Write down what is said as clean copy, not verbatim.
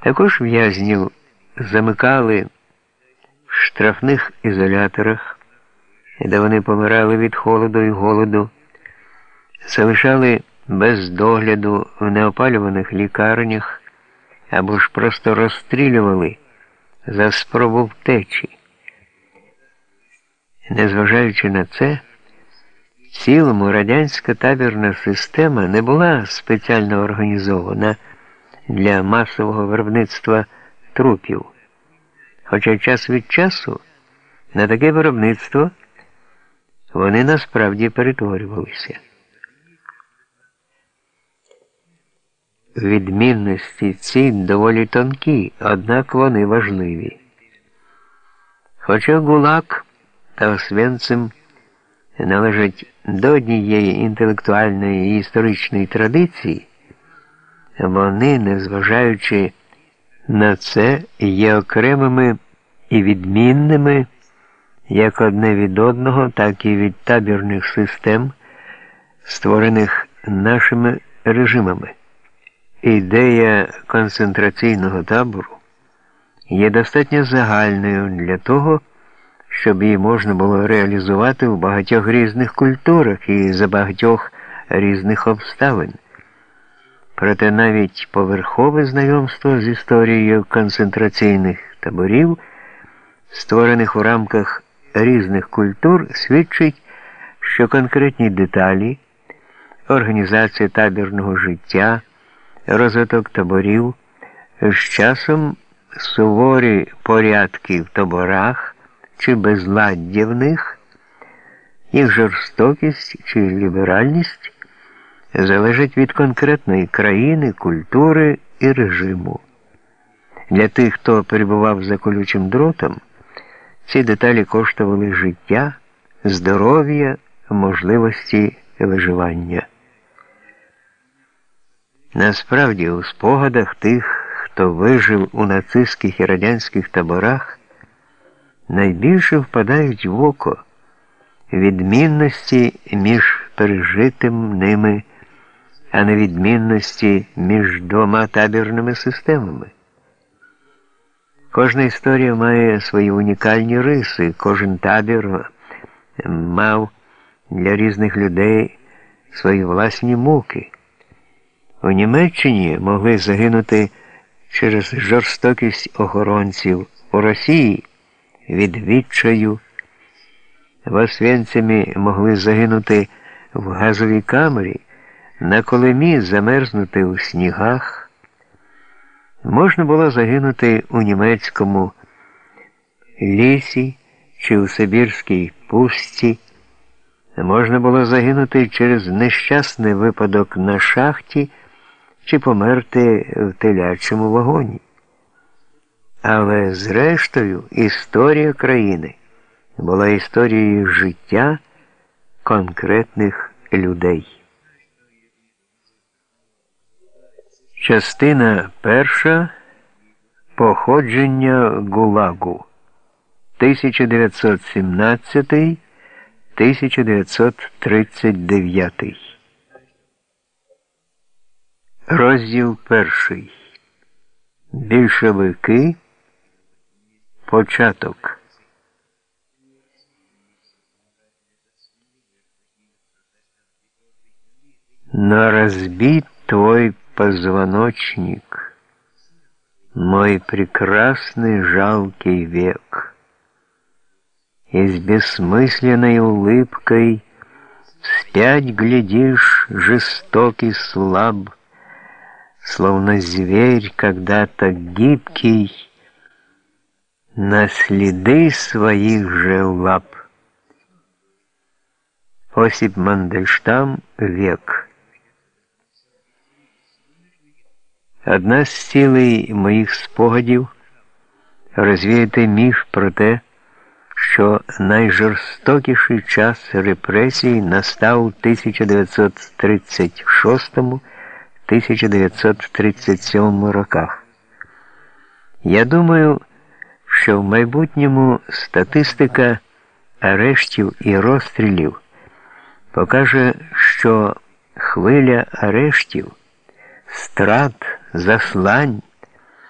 Також в'язнів замикали в штрафних ізоляторах, де вони помирали від холоду і голоду, залишали без догляду в неопалюваних лікарнях або ж просто розстрілювали за спробу втечі. Незважаючи на це, в цілому радянська табірна система не була спеціально організована для масового виробництва трупів, хоча час від часу на таке виробництво вони насправді перетворювалися. Відмінності ці доволі тонкі, однак вони важливі. Хоча ГУЛАГ та Освенцим належать до однієї інтелектуальної і історичної традиції, вони, незважаючи на це, є окремими і відмінними як одне від одного, так і від табірних систем, створених нашими режимами. Ідея концентраційного табору є достатньо загальною для того, щоб її можна було реалізувати в багатьох різних культурах і за багатьох різних обставин. Проте навіть поверхове знайомство з історією концентраційних таборів, створених у рамках різних культур, свідчить, що конкретні деталі, організація табірного життя, розвиток таборів, з часом суворі порядки в таборах чи безладдя в них, їх жорстокість чи ліберальність залежить від конкретної країни, культури і режиму. Для тих, хто перебував за колючим дротом, ці деталі коштували життя, здоров'я, можливості виживання. Насправді, у спогадах тих, хто вижив у нацистських і радянських таборах, найбільше впадають в око відмінності між пережитим ними, а не відмінності між двома табірними системами. Кожна історія має свої унікальні риси, кожен табір мав для різних людей свої власні муки. У Німеччині могли загинути через жорстокість охоронців, у Росії – від відчаю, в Освенцимі могли загинути в газовій камері, на Колимі замерзнути у снігах. Можна було загинути у німецькому лісі чи у сибірській пустці, можна було загинути через нещасний випадок на шахті чи померти в телячому вагоні. Але зрештою історія країни була історією життя конкретних людей. Частина перша. Походження ГУЛАГу. 1917-1939. Розділ перший. Більшовики. Початок. На разбит твой позвоночник, мой прекрасный жалкий век, и с бессмысленной улыбкой вспять глядишь жестокий слаб, словно зверь когда-то гибкий, на следы своих же лап. Осип Мандельштам, «Век». Одна з цілей моїх спогадів розвіяти міф про те, що найжорстокіший час репресій настав у 1936-1937 роках. Я думаю, що в майбутньому статистика арештів і розстрілів покаже, що хвиля арештів, страт, заслань